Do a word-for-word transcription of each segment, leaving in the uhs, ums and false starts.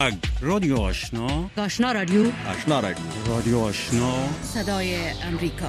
رادیو آشنا آشنا رادیو آشنا رادیو رادیو آشنا صدای امریکا.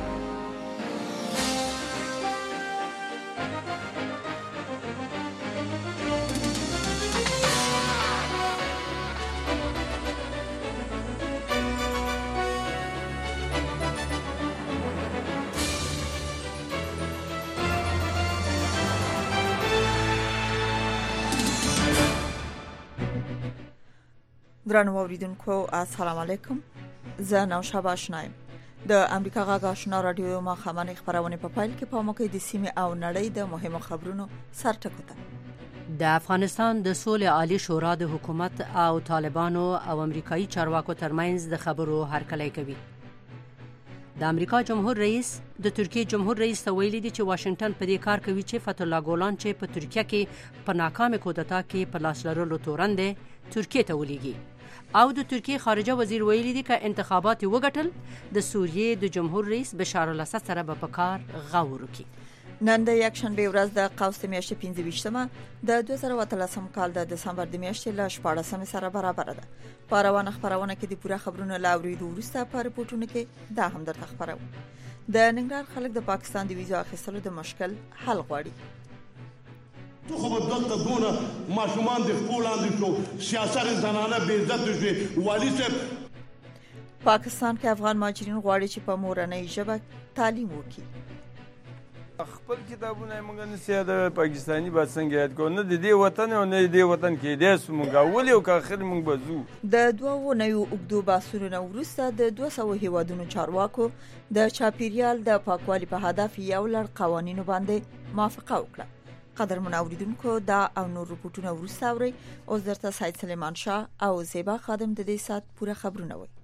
درنو اوریدونکو السلام علیکم. زه نوشابه آشنایم. د امریکا غږ آشنا رادیو ما خبرونه خبرونه په پایل کې په موقع د سیمه او نړۍ د مهمو خبرونو سرټکوته. د افغانستان د سولې عالی شورا د حکومت او طالبانو او امریکایي چارواکو ترمنځ د خبرو هرکلی کوي. د امریکا جمهور رئیس د ترکیه جمهور رئیس ته ویلي دي چې واشنگټن په دې کار کوي چې فتح الله ګولان چې په ترکیه کې په ناکامه کودتا کې په لاس لرلو تورن دی ترکیه ته ولېږي. او د ترکیه خارجه وزیر ویلي دي چې انتخابات وګټل د سوریې د جمهور رئیس بشار الاسد سره به په کار غور وکړي. نن د یکشنبه ورځ د قوس میاشتې پنځه ویشتمه د دوه زره اتلسم کال د دسمبر د میاشتې ل شپاړسم سره برابر ده. په روانه خبرونه کې د پوره خبرونو لاوریدو وروسته په رپورټونو کې دا هم درته خبرو. د ننګرهار خلک د پاکستان د ویزا اخیستلو د مشکل حل غواړي. تو خو دغه دونه ماشومان د پولاند شو سیاست زنانه بې عزت شو. والی صاحب پاکستان کې افغان مهاجرین غواړي چې په مورنۍ ژبه تعلیم وکړي. خپل کتابونه موږ نه سیاده پاکستانی با څنګه یاد کو نه د دې وطن او نه د دې وطن کې دې سمږه ولې او اخر موږ بزو. د دوه نوو اوګدو باسونو وروسته د دوه سوه هیوادونو چارواکو د چاپیریال د پاکوالي په هدف یو لړ قوانینو باندې موافقه وکړه. قدر منوریدونکو دا او نور رپورټونه وروسته اوري. اوس درته سید سلیمان شاه او زیبا خادم د دې سات پوره خبرونه وي.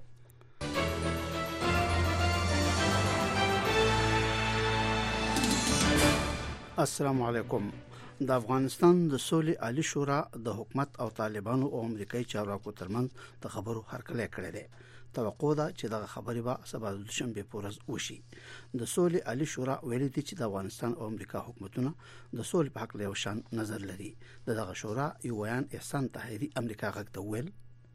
السلام علیکم. د افغانستان د سولې عالی شورا د حکومت او طالبانو او امریکایي چارواکو ترمنځ د خبرو هرکلی کړی دی. توقع ده چې دغه خبرې به سبا د دوشنبه په ورځ وشي. د سولې عالی شورا ویلي دي چې د افغانستان او امریکا حکومتونه د سولې په حق له یو شان نظر لري. دغه شورا یو بیان احسان طاهری امریکا غږ ته ویل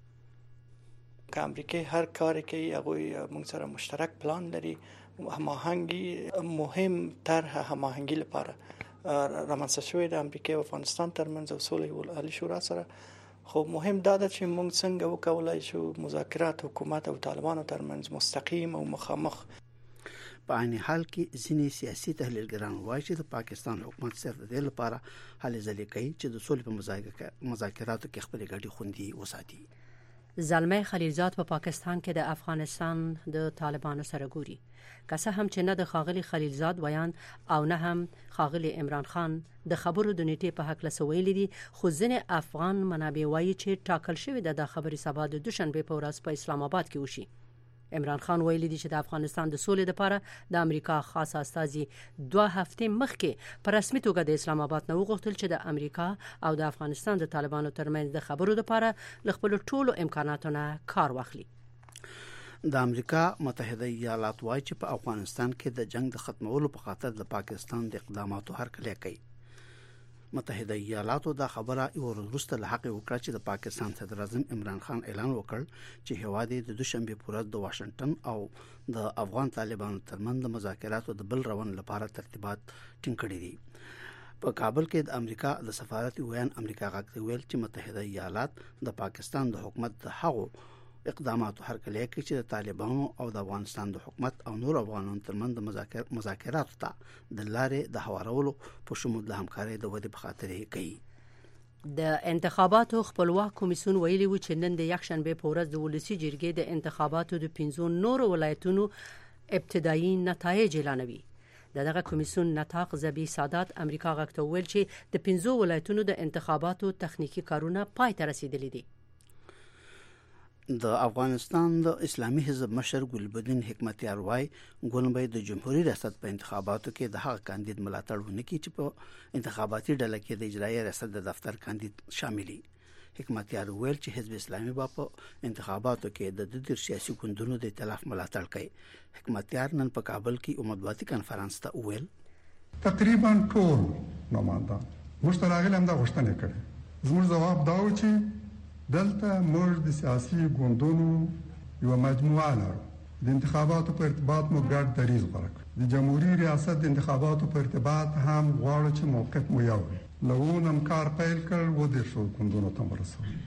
که امریکا هر کاری کوي هغه موږ سره مشترک پلان لري. هماهنګي مهم طرح هماهنګي لپاره رامنځته شوې د امریکا او افغانستان ترمنځ او سولې عالی شورا سره. خو مهم دا ده چې موږ څنګه وکولای شو مذاکرات حکومت او طالبانو ترمنځ مستقیم او مخامخ. په عین حال کې ځینې سیاسي تحلیلګران وایي چې د پاکستان حکومت صرف د دې لپاره هلې ځلې کوي چې د سولې په مذاکراتو کې خپل ګډي خوندي وساتي. زلمه خلیلزاد په پا پاکستان کې د افغانستان د طالبانو سره ګوري. که څه هم چې نه د خاغلی خلیلزاد بیان او نه هم خاغلی عمران خان د خبرو د نیټې په حق لسویل دي، خو ځینې افغان منابع وایي چې ټاکل شوی د خبرې سبا د دوشنبه په ورځ په اسلام آباد کې وشي. عمران خان ویلي دي چې د افغانستان د سولې لپاره د امریکا خاص استازي دوه هفته مخکې په رسمي توګه د اسلام آباد نه وغوښتل چې د امریکا او د افغانستان د طالبانو ترمنځ د خبرو لپاره له خپل ټولو امکاناتو نه کار واخلي. د امریکا متحده ایالات وایي چې په افغانستان کې د جنگ د ختمولو په خاطر د پاکستان د اقداماتو هرکلی کوي. متحده ایالاتو دا خبره یو ورځ وروسته له حق وکړه چې د پاکستان صدر اعظم عمران خان اعلان وکړ چې هیواد د دوشنبه په ورځ د واشنگټن او د افغان طالبانو ترمنځ د مذاکراتو د بل روان لپاره ترتیبات ټینګ کړي دي. په کابل کې د امریکا د سفارت ویان امریکا غږ ته ویل چې متحده ایالات د پاکستان د حکومت د هغو اقداماتو هرکلی کوي چې د طالبانو او د افغانستان د حکومت او نور افغانانو ترمنځ د مذاکراتو ته د لارې د هوارولو په شمول د همکارۍ د ودې په خاطر یې کوي. د انتخاباتو خپلواک کمیسیون ویلي و چې نن د یکشنبه په ورځ د ولسی جرګې د انتخاباتو د پنځو نورو ولایتونو ابتدایي نتایج اعلانوي. دغه کمیسیون نطاق زبی سادات امریکا غږ ته ویل چې د پنځو ولایتونو د انتخاباتو تخنیکی کارونه پای ته رسیدلي دي. د افغانستان د اسلامي حزب مشر ګلبدین حکمتیار وای ګوند د جمهوریت ریاست په انتخاباتو کې د هغه کاندید ملاتړ ونکړي چې په انتخاباتي ډله کې د اجرایي ریاست د دفتر کاندید شاملي. حکمتیار ویل چې حزب اسلامي با په انتخاباتو کې د د سیاسي ګوندونو د ائتلاف ملاتړ کوي. حکمتیار نن په کابل کې عمومي کانفرنس ته ویل تقریبا ټول نمائندان مشترک هم دا غوښتنه کړې. زموږ جواب دا و چې دلته موږ د سیاسي ګوندونو یو مجموعه لرو. د انتخاباتو په ارتباط مو ګډ دریځ غوره کړ. د جمهوریت ریاست د انتخاباتو په ارتباط هم غواړو چې موقف مو یو وي. له اونم کار پیل کړ و د شو ګوندونو ته ورسول.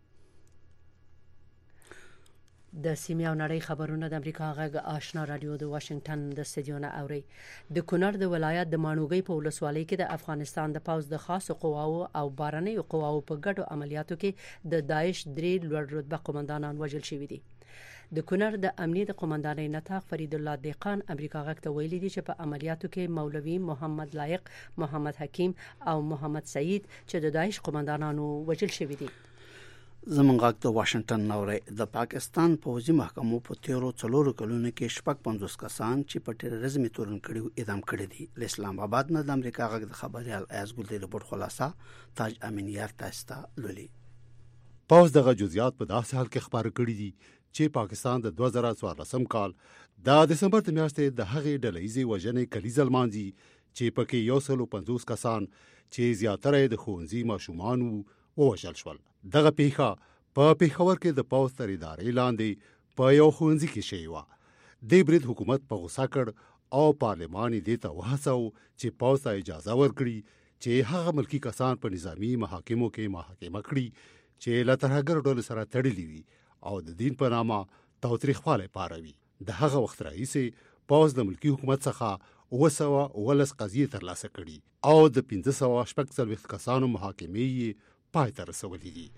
د سیمې او نړۍ خبرونه د امریکا غږ آشنا رادیو د واشنگټن د استودیو نه اوري. د کونړ د ولایت د ماڼوګي په ولسوالۍ کې د افغانستان د پوز د خاصو قواو او بارنۍ قواو په ګډو عملیاتو کې د داعش درې لوړ رتبه قومندانان وژل شوي دي. د کونړ د امنیه د قومندانۍ نتاق فرید الله دیقان امریکا غږ ته ویلي دي چې په عملیاتو کې مولوي محمد لایق، محمد حکیم او محمد سعید چې د داعش قومندانانو وژل شوي دي. زمونږ غږ د واشنگټن نوري د پاکستان پوځي محکمو په تیرو څلورو کلونو کې شپږ پنځوس کسان چې په ټیرریزم تورن کړي اعدام کړي دي. له اسلام آباد نه د امریکا غږ د خبريال ایازګل د رپورت خلاصه تاج امینیار تاستا لولي. پوز دغه جزئیات په داسې حال کې خبر کړي دي چې پاکستان د دوه زره څوارلسم کال د دسمبر د میاشتې د هغې ډلهیزې وژنې کلیزه لمانځي چې پکې یو سل پنځوس کسان چې زیاتره د ښوونځي ماشومان ووژل شول. دغه پیښه په پیښور کې د پوز تر ادارې لاندې په یو ښوونځي کې شوې وه. دې برید حکومت په غوسه کړ او پارلمان یې دې ته وهڅاوه چې پوز ته اجازه ورکړي چې هغه ملکي کسان په نظامي محاکمو کې محاکمه کړي چې له ترهګر ډلو سره تړلي وي او د دین په نامه تاوتریخوالی پاروي. د هغه وخت راهیسې پوز د ملکي حکومت څخه اوه سوه اوولس قضیې ترلاسه کړي او د پنځه سوه شپږ څلوېښت کسانو محاکمې یې پای ته رسولې دي.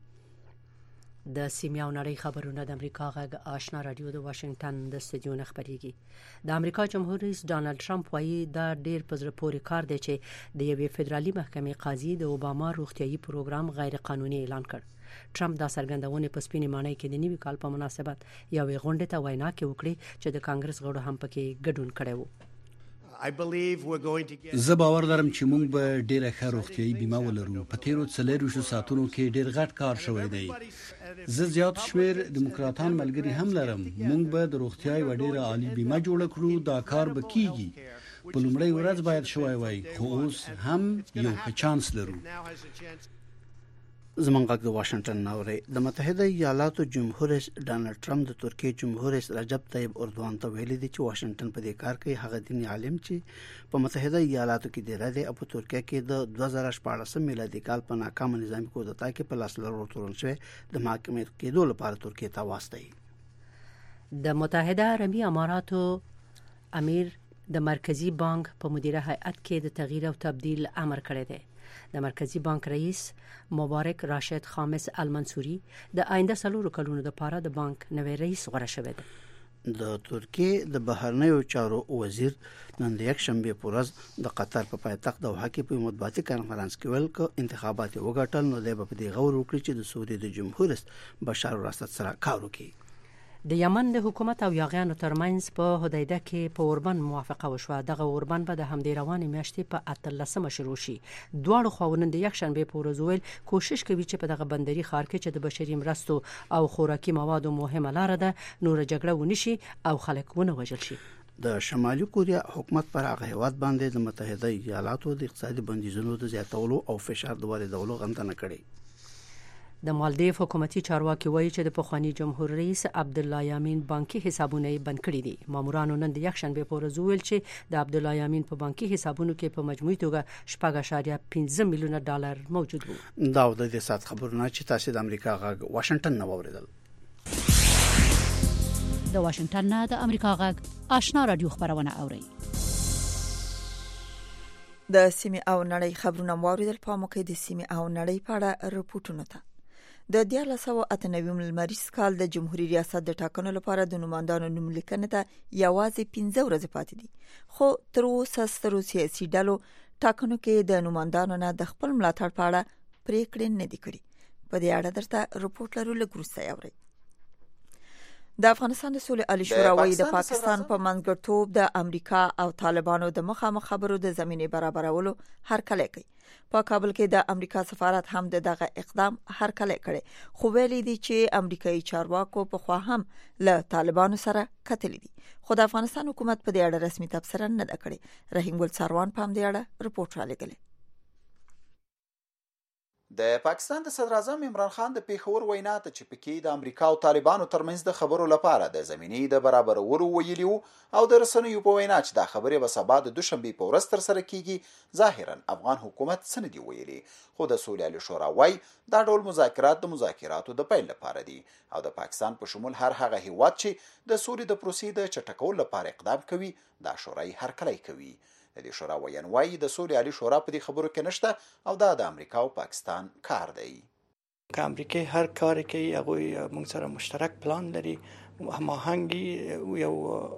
د سیمې او نړۍ خبرونه د امریکا غږ آشنا رادیو د واشنگټن د استودیو نه خبريږي. د امریکا جمهور رئیس ډانلډ ټرمپ وایي دا ډیر په زړه پورې کار دی چې د یوې فدرالي محکمې قاضي د اوباما روغتيایي پروګرام غیر قانوني اعلان کړ. ټرمپ دا څرګندونه په سپینې ماڼۍ کې د نوي کال په مناسبت یوې غونډې ته وینا کې وکړي چې د کانګرس غړو هم پکې ګډون کړی و. زه باور لرم چې موږ به ډیره ښه روغتیايي بیمه ولرو. په تیرو څلوېښتو ساعتونو کې ډیر غټ کار شوی دی. زه زیات شمیر دیموکراتان ملګري هم لرم. موږ به د روغتیا یو ډیره عالی بیمه جوړ کړو. دا کار به کیږي. په لومړۍ ورځ باید شوی وای خو اوس هم یو ښه چانس لرو. زمونږ غږ د واشنگټن نوري د متحده ایالاتو جمهور رئیس ډانلډ ټرمپ د ترکیې جمهور رئیس رجب طیب اردوغان ته ویلي دي چې واشنگټن په دې کار کې هغه دیني عالم چې په متحده ایالاتو کې دی راځي او په ترکیه کې د دوه زره شپاړس میلادي کال په ناکام نظامی کودتا کې په لاس لرلو تورن شوی د محاکمې کېدو لپاره ترکیه ته واستوي. د متحده عربي اماراتو امیر د مرکزی بانک په مدیره هیئت کې د تغییر او تبديل امر کړی دی. د مرکزی بانک رئیس مبارک راشد خامس المنصوري د آینده سلورو کلونو لپاره د بانک نوی رئیس غوړه شوی دی. د ترکیې د بهرنیو چارو وزیر نن د یک شنبه په ورځ د قطر په پایتخت دوحه کې په مطبوعاتي کانفرنس کې ویل چې انتخابات وګټل نو د په دې غوړ وکړي چې د سعودي د جمهور رئیس بشار الاسد سره کار وکړي. د یمن د حکومت او یاغیانو ترمنځ په هدیده کې په اوربن موافقه وشوه. دغه اوربن به د همدې روانې میاشتې په اتلسمه شروع شي. دواړو خواوو د یک شنبه په ورځ ویل کوشش کوي چې په دغه بندري ښار کې چې د بشري مرستو او خوراکي موادو مهمه لار ده نور جګړه ونشي او خلک ونه وژل شي. د شمالي کوریا حکومت پر هغه هیواد باندې د متحده ایالاتو د اقتصادي بندیزونو د زیاتولو او فشار د واردولو غندنه کړې. د مالدیف حکومتي چارواکي وایي چې د پخوانی جمهور رئیس عبد الله یامین بانکي حسابونه بند کړي دي. مامورانو نن د یک شنبه په ورځ ویل چې د عبد الله یامین په بانکي حسابونو کې په مجموعي توګه شپږ اعشاریه پنځه میلیونه ډالر موجود وو. دا د دې سات خبرونه چې تاسو د امریکا غږ واشنگټن نه واوریدل. د واشنگټن نه د امریکا غږ آشنا رادیو خبرونه اوري. د سیمې او نړۍ خبرونه واوریدل. په موقع د سیمې او نړۍ په اړه رپورټونه ته د دیارلس سوه اته نوي ملمریز کال د جمهوریت ریاست د ټاکنو لپاره د نوماندانو نوملیکنه ته یوازې پنځه ورځې پاتې دي. خو تر اوسه سترو سیاسي ډلو ټاکنو کې د نوماندانو نه د خپل ملاتړ په اړه پریکړې نه دي کړې. په دې اړه درته رپورټ لرو. لږ وروسته اورئ. د افغانستان د سولې عالی شورا وايي د پاکستان په منځګړیتوب د امریکا او طالبانو د مخامخ خبرو د زمینې برابرولو هرکلی کوي. په کابل کې د امریکا سفارت هم دغه اقدام هرکلی کړي خو ویلي دي چې امریکایي چارواکو په خوا هم له طالبانو سره کتلي دي. خو د افغانستان حکومت په دې اړه رسمي تبصره نه ده کړې. رحیم ګل سروان په دې اړه رپورټ را لګلې. د پاکستان د صدر اعظم عمران خان د پیښور وینا ته چې پکې د امریکا او طالبانو ترمنځ د خبرو لپاره د زمینې د برابرولو ویلي او د رسنیو په وینا چې دا خبرې به سبا د دوشنبې په ورځ ترسره کیږي، ظاهرا افغان حکومت څه نه دي ویلي، خو د سولې شورا وايي دا ډول مذاکرات د مذاکراتو د پیل لپاره دي او د پاکستان په شمول هر هغه هیواد چې د سولې د پروسې د چټکولو لپاره اقدام کوي دا شورای هرکلی کوي. د دې شورا ویان وايي د سولې عالی شورا په دې خبرو کې نشته او دا د امریکا او پاکستان کار دی. که امریکا هر کار کوي هغه موږ سره مشترک پلان لري، هماهنګي یو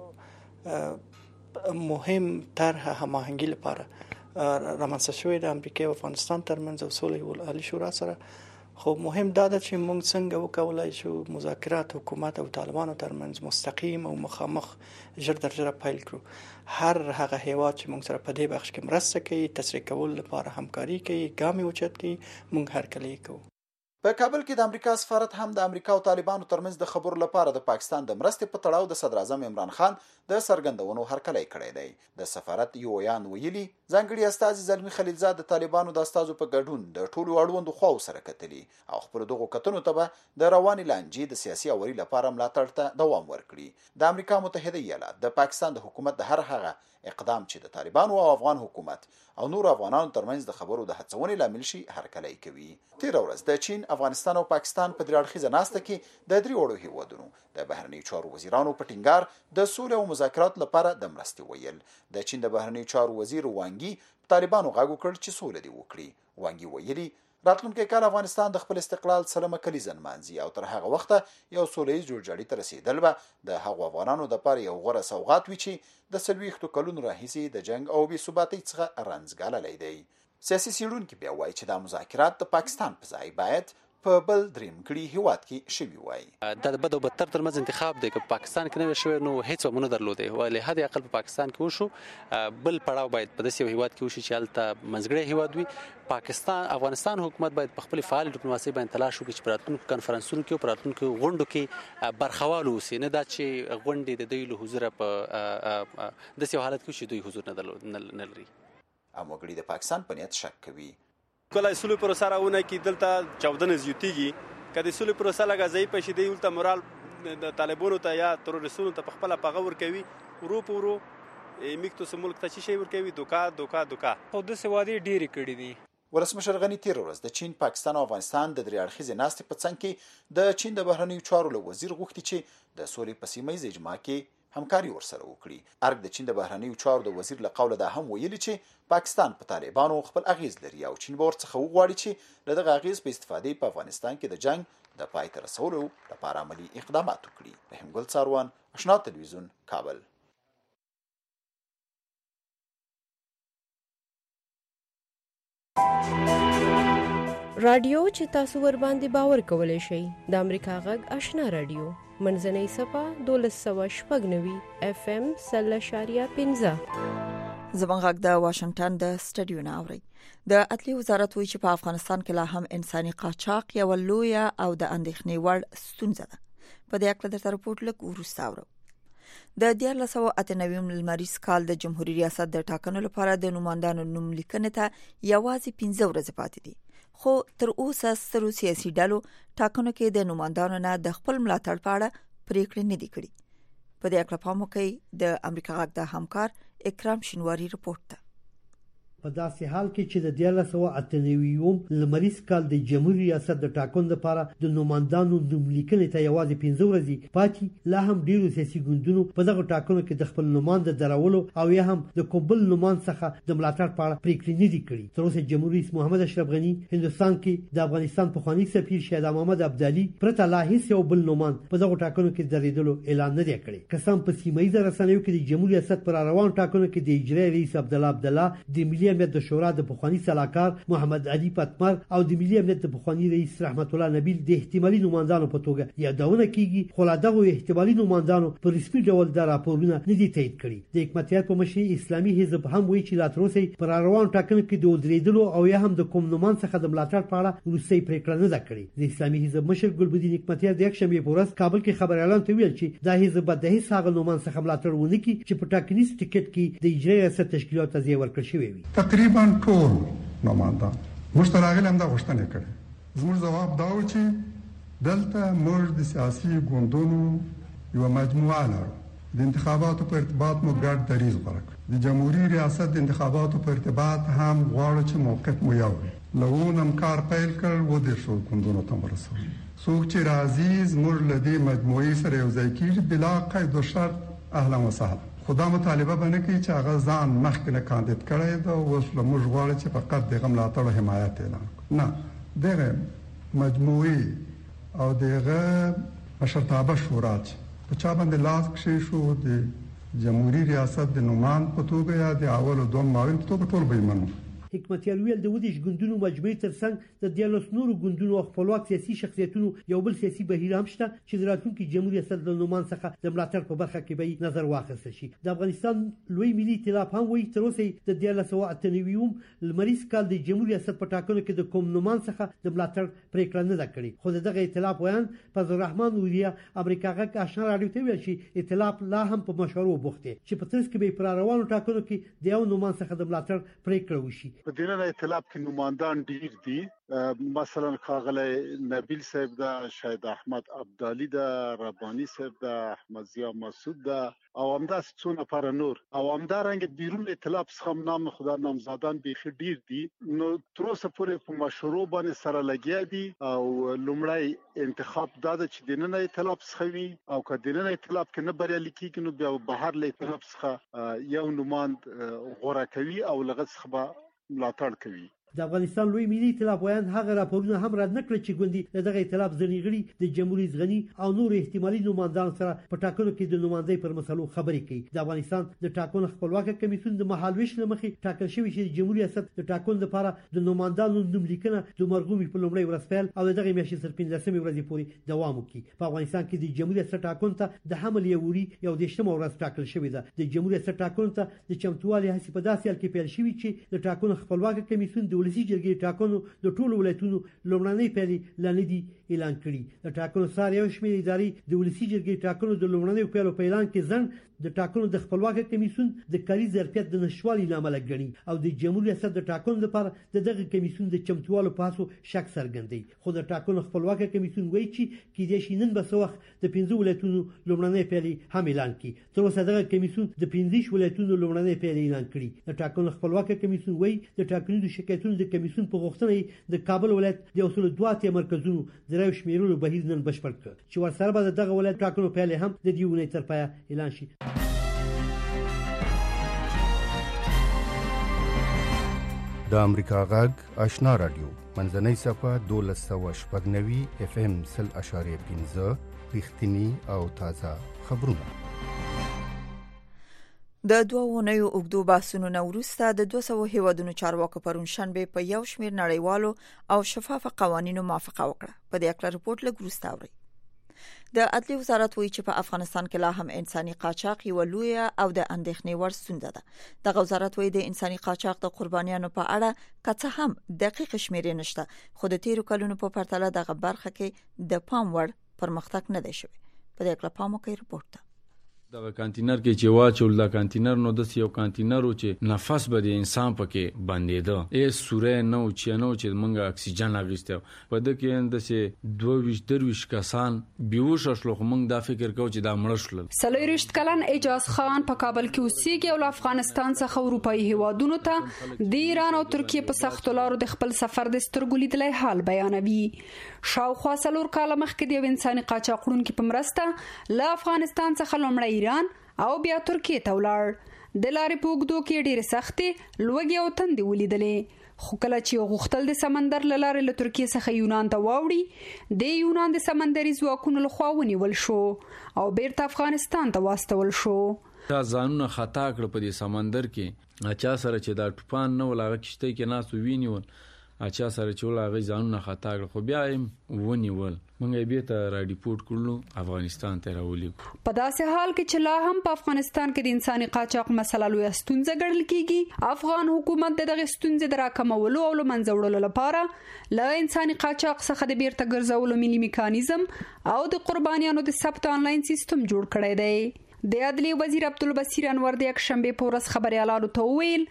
مهم طرح هماهنګي لپاره رامنځته شوې د امریکا او افغانستان ترمنځ او سولې عالی شورا سره. خو مهم دا ده چې موږ څنګه وکولای شو مذاکرات حکومت او طالبانو ترمنځ مستقیم او مخامخ ژر در ژره پیل کړو. هر هغه هیواد چې موږ سره په دې بخش کې مرسته کوي، تسریع کول لپاره همکاري کوي، ګامې اوچت کوي، موږ هرکلی کوو. په کابل کې د امریکا سفارت هم د امریکا او طالبانو ترمنځ د خبرو لپاره د پاکستان د مرستې په تړاو د صدر اعظم عمران خان د څرګندونو هرکلی کړی دی. د سفارت یو ویان ویلي ځانګړي استازي زلمي خلیلزاد د طالبانو د استازو په ګډون د ټولو اړوندو خواو سره کتلي او خپل دغه کتنو ته به د رواني لانجې د سیاسي اوري لپاره ملاتړ ته دوام ورکړي. د امریکا متحده ایالات د پاکستان د حکومت د هر هغه اقدام چې د طالبانو او افغان حکومت او نور افغانانو ترمنځ د خبرو د هڅونې لامل شي هرکلی کوي. تیر ورځ د چین، افغانستان او پاکستان په درې اړخیزه ناسته کې د درې وړو هیوادونو د بهرنیو چارو وزیرانو په ټینګار د سولې او مذاکرات لپاره د مرستې ویل. د چین د بهرنیو چارو وزیر وانګي طالبانو غږ وکړ چې سولې دی وکړي. وانګي ویلي راتلونکي کال افغانستان د خپل استقلال سلمه کلیزه نمانځي او تر هغه وخته یو سولهییز جوړجاړي ته رسیدل به د هغو افغانانو لپاره یو غوره سوغات وي چې د څلوېښتو کلونو راهیسې د جنګ او بې ثباتۍ څخه رنځ ګاللی دی. سیاسي څېړونکي بیا وایي چې دا مذاکرات د پاکستان په ځای باید په بل دریم کړي هیواد کې شوي وای. دا د بد او بدتر ترمنځ انتخاب دی. که پاکستان کې نه شوی نو هیڅ ومنه درلودي، ولې حد اقل په پاکستان کې وشو، بل پړاو باید په داسې هیواد کې وشي چې هلته منځګړی هیواد وي. پاکستان افغانستان حکومت باید په خپل فعال ډیپلوماسي باندې تلاش وکړي چې په راتلونکو کنفرانسونو کې او په راتلونکو غونډو کې برخوال اوسي، نه دا چې غونډې د دوی له حضوره په داسې حالت کې چې دوی حضور نه لري. اموګړي د پاکستان په نیت شک کوي. کله سولې پروسه راونه کې دلته چاودنه زیاتېږي، کله سولې پروسه لګا ځای په شي دی ولته مورال د طالبانو ته یا تروریستانو ته په خپل پغه ور کوي، ورو په ورو میکتو سمولک ته چې شی ور کوي، دوکا دوکا دوکا او د سوادي ډېری کړي دي. ولسمشر غنی تیر ورځ د چین، پاکستان او افغانستان د درې اړخیزې ناستې په څنګ کې د چین د بهرنیو چارو له وزیر غوښتي چې د سولې په سیمه ییز اجماع کې همکاري ورسره وکړي. ارګ د چین د بهرنیو چارو د وزیر له قوله دا هم ویلي چې پاکستان په طالبانو خپل اغیز لري او چین به ورڅخه وغواړي چې له دغه اغیز په استفادې په افغانستان کې د جنگ د پای ته رسولو لپاره عملي اقدامات وکړي. رحیم ګل څاروان، آشنا تلویزیون، کابل. رادیو چې تاسو ور باندې باور کولای شئ د امریکا غږ آشنا رادیو منځنۍ صفه دولس سوه شپږ نوي اف ام سل اشاریه پنځه. زموږ غږ د واشنگټن د سټډیو نه اوري. د عدلي وزارت وایي چې په افغانستان کې لا هم انساني قاچاق یو لوی او د اندېښنې وړ ستونزه ده. په دې اړه د رپورت لیک ورسته اورو. د دیارلس سوه اته نوي لمریز کال د جمهوریت ریاست د ټاکنو لپاره د نوماندانو نوم لیکنې ته یوازې پنځه ورځې پاتې دي. خو تر اوسه سترو سیاسي ډلو ټاکنو کې د نوماندانو نه د خپل ملاتړ په اړه پریکړې نه دي کړې. په دې اړه پام وکړئ د امریکا غږ د همکار اکرام شینواری رپورت ته. په داسې حال کې چې د دیارلس سوه اته نوي لمریز کال د جمهوریت ریاست د ټاکنو لپاره د نوماندانو نوم لیکنې ته یوازې پنځه ورځې پاتې، لا هم ډیرو سیاسي ګوندونو په دغه ټاکنو کې د خپل نوماند درولو او یا هم د کوبل نوماند څخه د ملاتړ په اړه پریکړې نه دي کړې. تر اوسه جمهوریت رئیس محمد اشرف غنی هندستان کې د افغانستان پخوانی سفیر شهید محمد ابدالي پرته لا هیڅ یو بل نوماند په دغه ټاکنو کې درېدلو اعلان نه دی کړی. قسم په سیمه ییزه رسنیو کې د جمهوریت ریاست پر روان ټاکنو کې د اجرایي رئیس عبدالله عبدالله، د ملي امنیت د شورا د پخوانی سلاکار محمد علي پتمر او د ملي امنیت د پخوانی رئیس رحمت الله نبیل د احتمالي نوماندانو په توګه یادونه کیږي، خو لا دغه احتمالي نوماندانو په رسمي ډول د راپورونه نه دي تایید کړي. د حکمتیار په مشرۍ اسلامي حزب هم وایي چې لا تر اوسه پر روان ټاکنو کې د ودرېدلو او یا هم د کوم نوماند څخه د ملاتړ په اړه وروستۍ پریکړه نه ده کړې. د اسلامي حزب مشر ګلبدین حکمتیار د یکشنبې په ورځ کابل کې خبر اعلان ته ویل چې دا حزب به د هیڅ هغه نوماند څخه ملاتړ ونه کړي چې په ټاکنیز ټیکټ کې د اجرایي ریاست تشکیلات ته ځای ورکړل شوی وي. تقریبا ټول نوماندان موږ ته راغلي هم دا غوښتنه کړې. زموږ جواب دا و چې دلته موږ د سیاسي ګوندونو یو مجموعه لرو. د انتخاباتو په ارتباط مو ګډ دریځ غوره کړ. د جمهوریت ریاست د انتخاباتو په ارتباط هم غواړو چې موقف مو یو وي. لهونه کار پیل کړ و د شو ګوندونو ته ورسول. څوک چې راځي زموږ له دې مجموعې سره یو ځای کیږي بلا قید و شرط اهلا وسهلا. خدا مطالبه باندې کوي چې هغه ځان مخکې نه کاندید کړی دا اوس له موږ غواړي چې فقط دغه ملاتړ حمایت اعلان کړي. نه دغه مجموعې او دغه مشرتابه شورا په چا باندې لاس کښې شو د جمهوریت ریاست د نومان په توګه یا د اول او دوم معاون په توګه ټول به یې منو. حکمتیار ویل د ودیش ګوندونو مجموعې ترڅنګ د دیالوس نورو ګوندونو او خپلواک سیاسي شخصیتونو یو بل سیاسي بهیر هم شته چې د راتلونکي جمهوریت ریاست د نومان څخه د ملاتړ په برخه کې به نظر واخیستل شي. د افغانستان لوی ملي ائتلاف هم وایي تر اوسه د دیالوس او اتنویوم لمریز کال د جمهوریت ریاست په ټاکنو کې د کوم نومان څخه د ملاتړ پریکړه نه ده کړې. خو دغه ائتلاف ویان فضل الرحمن وریا امریکا غږ آشنا راډیو ته ویل چې ائتلاف لا هم په مشورو بوخت دی چې په ترڅ کې به پر روانو ټاکنو کې د یو نومان څخه د ملاتړ پریکړه وشي. په دغه ائتلاف کې نمائندان ډیر دي، مثلا خاغلی نبیل صاحب دا، شاهد احمد عبدالي دا، رباني صاحب دا، احمد ضیا مسعود دا او همداس څو نفر نور او همدارنګه بیرون ائتلاف څخه نام خدا نامزادان بیخي ډیر دي. نو تر اوسه پورې په مشورو باندې سره لګیا دي او لومړی انتخاب دا چې د نن ائتلاف څخه وي او که د نن ائتلاف کې نه بریالي کیږي نو بیا بهر له ائتلاف څخه یو نوماند غوړه کوي او لغت څخه ملاتړ کوي. د افغانستان لوی ملي ائتلاف ویان هغه راپورونه هم رد نکړل چې ګوندي دغه ائتلاف ځنی غړي د جمهوریت غنی او نور احتمالي نوماندان سره په ټاکنو کې د نوماندۍ پر مسلو خبرې کوي. د افغانستان د ټاکنو خپلواک کمیسیون د مهالويش لمخې ټاکل شوی چې جمهوریت ریاست د ټاکنو لپاره د نوماندانو نوم لیکنه د مرغومي په لومړۍ ورځ پیل او دغه میاشتې تر پنځلسمې ورځې پورې دوام وکړي. په افغانستان کې د جمهوریت ریاست ټاکنو ته د حمل یوري یو دیشتمه ورځ ټاکل شوی ده. د جمهوریت ریاست ټاکنو ته د چمتووالي هڅې په داسې حال کې پیل شوی چې د ټاکنو خپلواک کمیسیون د ولسی جرګې ټاکنو د ټولو ولایتونو لومړنۍ پیلي لاندې اعلان کړي. د ټاکنو سره یو شمېر ادارې د ولسی جرګې ټاکنو د لومړنۍ پیلو په اعلان کې ځن د ټاکنو د خپلواک کمیسیون د کاري ظرفیت د نشوالي لامل ګڼي او د جمهوریت ریاست د ټاکنو لپاره د دغه کمیسیون د چمتووالو پاسو شک څرګندوي. خو د ټاکنو خپلواک کمیسیون وایي چې کېدای شي نن به څه وخت د پنځه ولایتونو لومړنۍ پیلي هم اعلان کړي. تر اوسه دغه کمیسیون د پنځه ولایتونو لومړنۍ پیلي اعلان کړي. د ټاکنو خپلواک کمیسیون وایي د ټاکنو شکایتونو د کمیسیون په غوښتنه د کابل ولایت د اصول دوه اتیا مرکزونو د راو شمیرلو بهیر نن بشپړ کړ چې ورسره به دغه ولایت ټاکنو پیلي هم د دې ونې تر پایه اعلان شي. د امریکا غږ آشنا رادیو منځنۍ صفه دولس سوه شپږ نوي اف ام سل اشاریه پنځه رښتینی او تازه خبرونه. د دوه اونیو اوږدو بحثونو نه وروسته د دوه سوه هیوادونو چارواکو پرون شنبه په یو شمېر نړیوالو او شفاف قوانینو موافقه وکړه. په دې اړه رپورت لږ وروسته اورئ. د عدلي وزارت وایي چې په افغانستان کې لا هم انساني قاچاق یو لوی او د اندېښنې وړ ستونزه ده. دغه وزارت وایي د انساني قاچاق د قربانیانو په اړه کڅه هم دقیق شمیرې نشته، خو د تیرو کلونو په پرتله دغه برخه کې د پام وړ پرمختګ نه دی شوی. په دې اړه پام وکړئ رپورت ته. دغه کانټینر کې چې واچول دا کانټینر نو د یو کانټینر چې نفس به د انسان پکې باندېده ای سورې نو چې نو چې موږ اکسیجن اغوستو په دې کې د سه دوه ویش درویش کسان بیوش شلو موږ دا فکر کوو چې دا مړ شول. سلویرشت کلن اجاز خان په کابل کې اوسېږي او افغانستان څخه اروپאי هیوادونو ته د ایران او ترکیه په سخت لارو د خپل سفر د سترګو لیدلای حال بیانوي. شاوخوا څلور کاله مخکې د انساني قاچاقونکو په مرسته له افغانستان څخه لومړی ایران او بیا ترکیه ته ولاړ. د لارې په اوږدو کې ډېرې سختې لوږې او تندې ولیدلې، خو کله چې غوښتل د سمندر له لارې له ترکیه څخه یونان ته واوړي د یونان د سمندري ځواکونو لخوا ونیول شو او بیرته افغانستان ته واستول شو. دا ځانونه خطا کړ په دې سمندر کې اچا سره چې دا ټوپان نه ولاغه کشته کې ناس وینیول اچا سره چې ولاغه ځانونه خطا کړ خو بیا یې ونیول. مونږ به ته را ریپورت کړلو افغانستان ته راولې. په داسې حال کې چې لا هم په افغانستان کې د انساني قاچاق مسله لوی ستونزه ګڼل کیږي، افغان حکومت دغه ستونزې د راکمولو او لمنځه وړلو لپاره له انساني قاچاق څخه د بیرته ګرځولو ملي میکانیزم او د قربانیانو د ثبت آنلاین سیستم جوړ کړی دی. د عدلیې وزیر عبدالبصیر انور د یک شنبه په ورځ خبريالانو ته ویل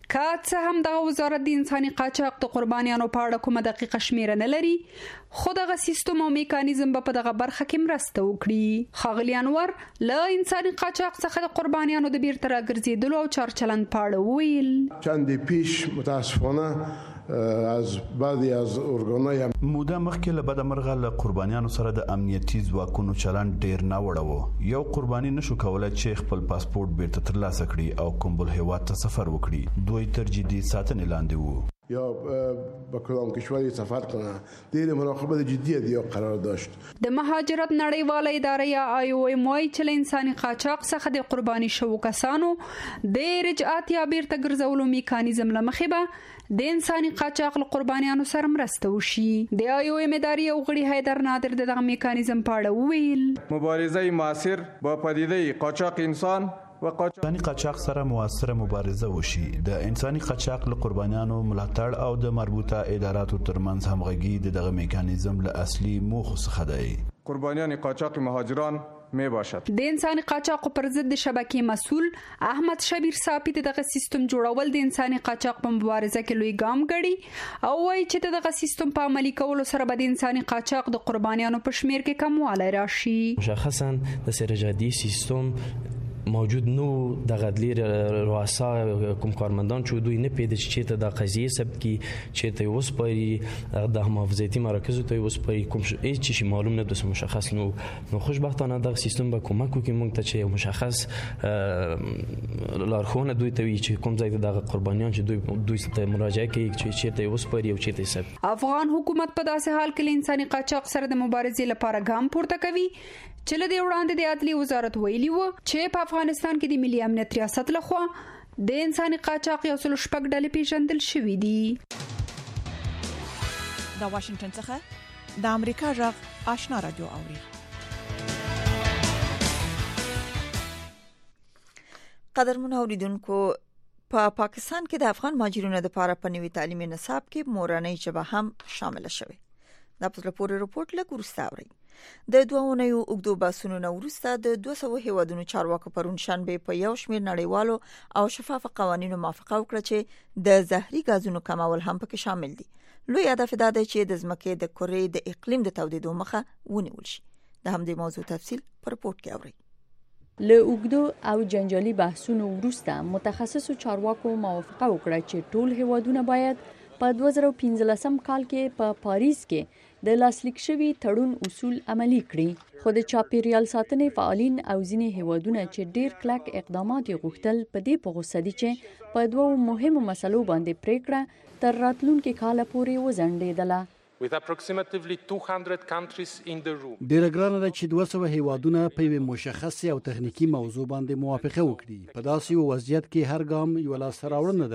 که څه هم دغه وزارت د انساني قاچاق د قربانیانو په اړه کومه دقیقه شمیره نه لري، خو دغه سیستم او میکانیزم به په دغه برخه کې مرسته وکړي. ښاغلي انور له انساني قاچاق څخه د قربانیانو د بیرته راګرځېدلو او چارچلند په اړه وویل. چندی پیش متاسفانه از بعضی از ارګانای موده مخکې له بده مرغه له قربانیانو سره د امنیتي ځواکونو چلند ډیر نه وړو. یو قرباني نشو کولای چې خپل پاسپورت بیرته ترلاسه کړي او کوم بل هیواد ته سفر وکړي. دوی تر جدي ساتنې لاندې وو یا به کدام کشوری سفر کنه. دید مراقبت جدی دی قرار داشت. د مهاجرت نړیواله اداره یا آی او ایم وايي چې له انساني قاچاق څخه د قرباني شوو کسانو د رجعت یا بیرته ګرځولو میکانیزم لمخې به د انساني قاچاق له قربانیانو سره مرسته وشي. د آی او ایم ادارې او غړي حیدر نادر دغه میکانیزم په اړه وویل. مبارزه موثر با پدیده قاچاق انسان و انساني قاچاق سره موثره مبارزه وشي. د انساني قاچاق له قربانیانو ملاتړ او د مربوطه اداراتو ترمنځ همغږي دغه میکانیزم له اصلي موخو څخه دی. قربانیان قاچاق مهاجران می باشد. د انساني قاچاق پر ضد د شبکې مسول احمد شبیر صافي دغه سیستم جوړول د انساني قاچاق په مبارزه کې لوی ګام ګڼي او وايي چې دغه سیستم په عملي کولو سره به د انساني قاچاق د قربانیانو په شمیر کې کموالی راشي. مشخصا د سرجادي سیستم موجود نو د غدلی رؤسا کوم کارمندان چې دوی نه پیدا چې ته د قضیه سبب کی چې ته اوس په د محافظتي مراکز ته اوس په کوم هیڅ شي معلوم نه د مشخص نو نو خوشبختانه د سیستم به کومک کوي موږ ته چې مشخص لارښوونه دوی ته وي چې کوم ځای د قربانیان چې دوی دوی ته مراجعه کوي چې چې ته اوس په یو چې ته سبب. افغان حکومت په داسې حال کې انساني قاچاق سره د مبارزې لپاره ګام پورته کوي چې له دې وړاندې د عدلي وزارت ویلي و چې په افغانستان کې د ملي امنیت ریاست لخوا د انساني قاچاق یو څل شپږ ډلې پیژندل شوې دي. د واشنگټن څخه د امریکا غږ آشنا رادیو اوري. قدرمن اوریدونکو، په پا پاکستان کې د افغان مهاجرینو لپاره په نوي تعلیمي نصاب کې مورنۍ ژبه هم شامل شوه. دا په راپور راپورټ له ګورستا اوري. د دوه اونیو اوږدو بحثونو نه وروسته د دوه سوه هیوادونو چارواکو پرون شنبه په یو شمېر نړیوالو او شفاف قوانینو موافقه وکړه چې د زهري غازونو کمول هم پکې شامل دي. لوی هدف دا دی چې د ځمکې د کورې د اقلیم د تودېدو مخه ونیول شي. د همدې موضوع تفصیل په راپورټ کې اورئ. له اوږدو او جنجالي بحثونو وروسته متخصصو چارواکو موافقه وکړه چې ټول هیوادونه باید په دوه زره پنځلسم کال کې په پاریس کې د لاسلیک شوي تړون اصول عملي کړي. خو د چاپیریال ساتنې فعالین او ځینې هیوادونه چې ډیر کلک اقدامات غوښتل په دې په غوسه دي چې په دوه مهمو مسلو باندې پریکړه تر راتلونکي کال پورې وځنډېدله. with approximately two hundred countries in the room. ډیره ګرانه ده چې دوه سوه هیوادونه په یوه مشخصه او تخنیکی موضوع باندې موافقه وکړي. په داسې یو وضعیت کې هر ګام یو لاسته راوړنه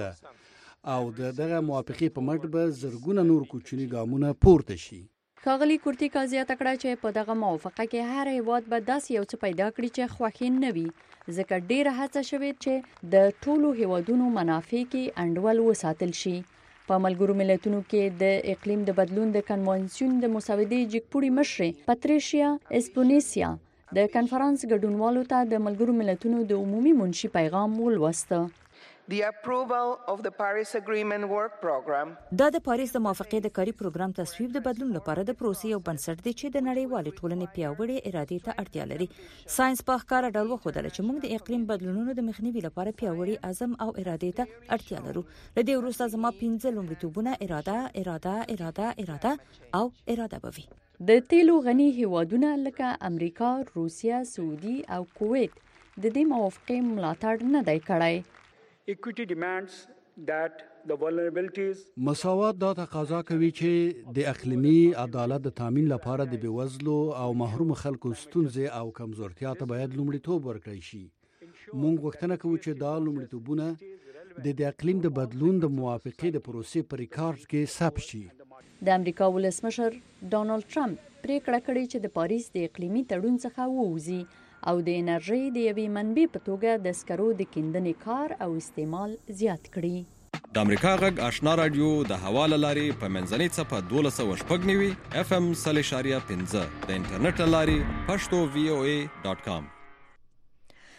ده او دغه موافقه په مټ به زرګونه نور کوچني ګامونه پورته شي. ښاغلي کورتي کازیا تکړه چې په دغه موافقه کې هر هیواد به داسې یو څه پیدا کړي چې خوښین نه وي، ځکه ډیره هڅه شوې چې د ټولو هیوادونو منافع کې انډول وساتل شي. په ملګرو ملتونو کې د اقلیم د بدلون د کنوانسیون د مسودې جګپوړي مشر پاتریشیا اسپونیسیا د کنفرانس ګډونوالو ته د ملګرو ملتونو د عمومي منشي پیغام ولوسته. The approval of the Paris Agreement work program دا د پاریس د موافقې د کاري پروګرام تصویب د بدلون لپاره د پروسې یو بنسټ دی چې د نړیوالې ټولنې پیاوړې ارادې ته اړتیا لري. ساينس په ښکاره ډول وښودل چې موږ د اقلیم بدلونونو د مخنیوي لپاره پیاوړې عزم او ارادې ته اړتیا لرو. له دې وروسته زما پنځه لومړیتوبونه اراده اراده اراده اراده او اراده بوي. د تیلو غني هیوادونه لکه امریکا، روسیا، سعودي او کویت د دې موافقې ملاتړ نه دی کړی. Equity demands that the vulnerabilities مساوات دا تقاضا کوي چې د اقلیمي عدالت د تامین لپاره د بیوزلو او محروم خلکو ستونزې او کمزورتیا ته باید لومړیتوب ورکړی شي. موږ غوښتنه کوو چې دا لومړیتوبونه د اقلیم د بدلون د موافقې د پروسې په ریکارډ کې ثبت شي. د امریکا ولسمشر ډونالد ټرمپ پریکړه کړې چې د پاریس د اقلیمي تړون څخه ووځي او د انرژي د یوې منبع په توګه د سکرو د کیندنې کار او استعمال زیات کړي. د امریکا غږ آشنا رادیو د حواله لاري په منځنۍ صفه دولس سوه شپږ نوي اف ام صلی شاریه پنځه د انټرنیټ لاري پښتو وی او ای ډاټ کام.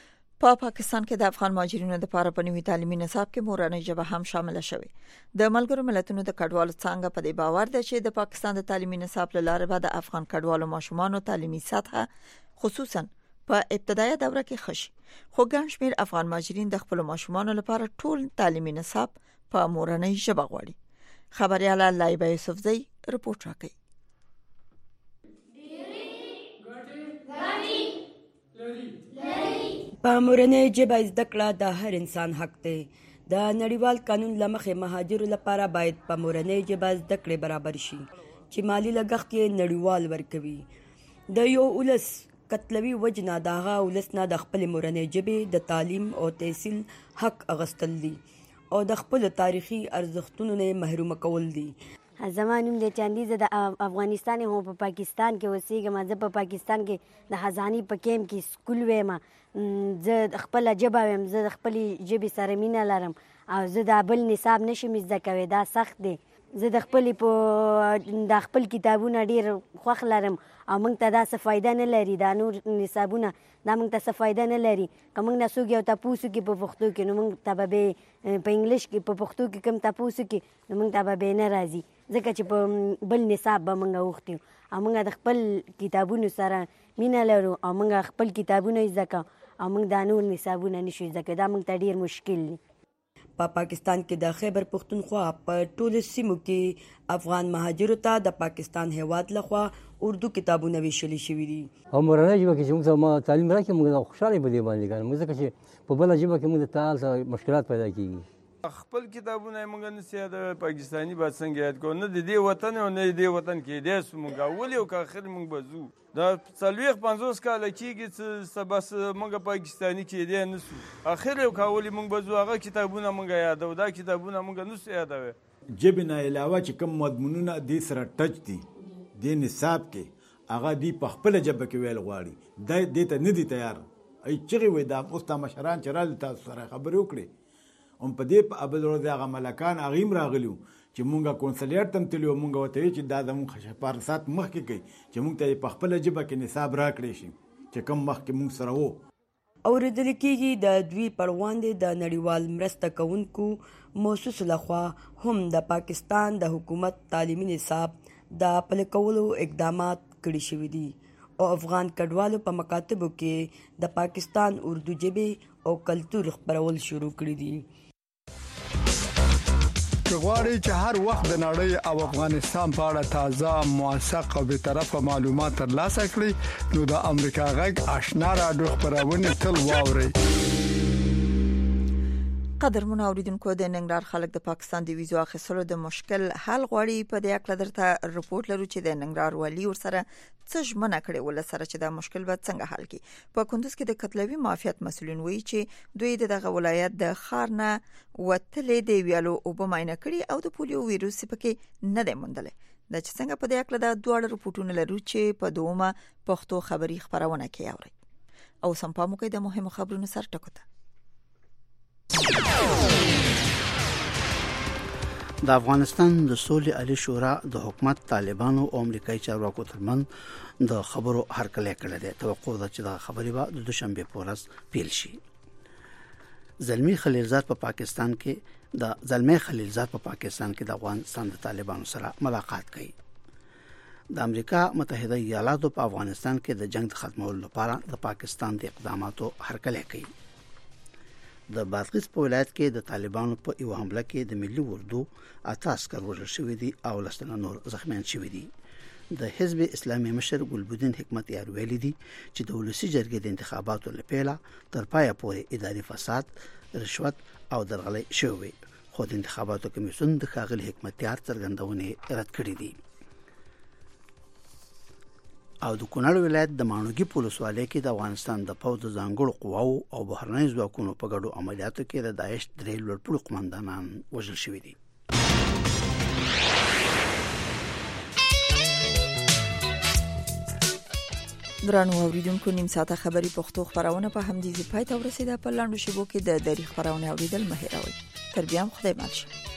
په پاکستان کې د افغان مهاجرینو لپاره په نوي تعلیمي نصاب کې مورنۍ ژبه هم شامل شوه. د ملګرو ملتونو د کډوالو څنګه په دې باور ده چې د پاکستان د تعلیمي نصاب له لارې به د افغان کډوالو ماشومانو تعلیمي سطحه خصوصا په ابتدایي دوره کې خشي. خو ګڼ شمېر افغان مهاجرین د خپل ماشومانو لپاره ټول تعلیمي نصاب په مورنۍ ژبه غواړي. خبرياله لایبه یوسفزئی رپورټ راکړي. په مورنۍ ژبه زده کړه د هر انسان حق دی. د نړیوال قانون لمخې مهاجرو لپاره باید په مورنۍ ژبه زده کړې برابر شي چې مالی لګښت یې نړیوال ورکوي. د یو ولس قتلوي وجنه دغه ولس نه د خپل مورنۍ ژبې د تعلیم او تحصیل حق اغستل دي او د خپل تاریخي ارزښتونو نه محروم کول دي. زمانوم د چاندیزه د افغانستان هم په پاکستان کې اوسېږم. زه په پاکستان کې د خزاني په کیم کې سکول ویم. زه خپل ژبه ویم، زه د خپل ژبې سره مینه لرم او زه د بل نصاب نشم زده کوي. دا سخت دی. زه د خپل په د خپل کتابونه ډیر خوښ لرم او موږ ته دا څه فایده نه لري. دا نور نصابونه دا موږ ته څه فایده نه لري. که موږ نه څوک یو تاسو کې په پښتو کې نو موږ ته به په انګلیش کې په پښتو کې کوم تاسو کې نو موږ ته به نه راځي ځکه چې په بل نصاب به موږ وختو او موږ د خپل کتابونو سره مینه لرو او موږ خپل کتابونه زده کوو او موږ دا نور نصابونه نشو زده کوو. دا موږ ته ډیر مشکل دی. په پا پاکستان کې د خیبر پختونخوا په ټولو سیمو کې افغان مهاجرو ته د پاکستان هیواد لخوا اردو کتابونه ویشل شوي دي. او مورنۍ ژبه کې چې موږ ته تعلیم راکړي موږ خوشاله به دي باندې ګان موږ ځکه چې په بل ژبه کې موږ ته مشکلات پیدا کیږي. خپل کتابونه موږ نه د پاکستانی با څنګه یاد کو نه د دې وطن او نه د دې وطن کې دې موږ ولې او اخر موږ بزو دا څلويخ پنځوس کال کېږي چې بس موږ پاکستانی کې دې نسو اخر یو کاولي موږ بزو هغه کتابونه موږ یادو دا کتابونه موږ نسو یادوي. جبه نه علاوه چې کوم مضمونونه دې سره ټچ دي د نصاب کې هغه دی په خپل ژبه کې ویل غواړي دا دې ته نه دي تیار. ای چغې وې دا اوس تا مشران چې رال تاسو سره خبرې وکړي هم په دې په ابل ورځ هغه ملکان اغیم راغلیو چې مونږه کونسلیټ تم تلو مونږ وته چې دا د مونږ شپارسات مخ کې کوي چې مونږ ته په خپل ژبه کې نصاب راکړي شي چې کم مخ کې مونږ سره وو. اوریدل کېږي د دوی پړواندې د نړیوال مرسته کوونکو موسسو لخوا هم د پاکستان د حکومت تعلیمي نصاب د پلي کولو اقدامات کړي شوي دي او افغان کډوالو په مکاتبو کې د پاکستان اردو ژبې او کلتور خپرول شروع کړي دي. غواړي چې هر وخت د نړۍ او افغانستان په اړه تازه موثق او بیطرفه معلومات ترلاسه کړئ نو د امریکا غږ آشنا راډیو خبرونه تل واورئ. قدرمن اوریدونکو د ننګرهار خلک د پاکستان د ویزو اخیستلو د مشکل حل غواړي. په دې اړه درته رپورت لرو چې د ننګرهار والی ورسره څه ژمنه کړې ول سره چې دا مشکل به څنګه حل کړي. په کندوز کې د قتلوي مافیات مسولین وایي چې دوی دغه ولایت د خار نه وتلې دی ویالو او به ماینه کړي او د پولیو ویروس پکې نه دی موندل. د چې څنګه په دې اړه د دوه رپورټونه لرو چې په دومره پښتو خبري خبرونه کوي اوري او سم په موګه د مهمو خبرونو سره ټکوته. د افغانستان د سولې عالی شورا د حکومت طالبانو او امریکایي چارواکو ترمنځ د خبرو هرکلی کړی دی. توقع ده چې دا خبرې به د دوشنبه په ورځ پیل شي. زلمی خلیلزاد په پاکستان کې د زلمی خلیلزاد په پاکستان کې د افغانستان د طالبانو سره ملاقات کوي. د امریکا متحده ایالاتو په افغانستان کې د جنگ ختمولو لپاره د پاکستان د اقداماتو هرکلی کوي. د بادغیس په ولایت کې د طالبانو په یو حمله کې د ملي اردو اته عسكر وژل شوي دي او لسنه نور زخمیان شوي دي. د حزب اسلامي مشر ګلبدین حکمت یار ویلي دي چې د ولسی جرګې د انتخاباتو لپاره تر پایه پورې اداري فساد، رشوت او درغلۍ شوی خو د انتخاباتو کمیسیون د ښاغلي حکمت یار څرګندونې رد کړې دي. او د کونړ ولایت د مانوګي پولیسوالۍ کې د افغانستان د پوځ د ځانګړو قواو او بهرنۍ ځواکونو په ګډو عملیاتو کې د داعش درې لوړپوړو قومندانان وژل شوي دي. درنو اوریدونکو نیم ساعته خبري پښتو خبرونه په همدې ځای پای ته ورسیده. په لاندو شبو کې د دری خبرونه اوریدل مه هېروئ. تر بیا هم خدای مل شه.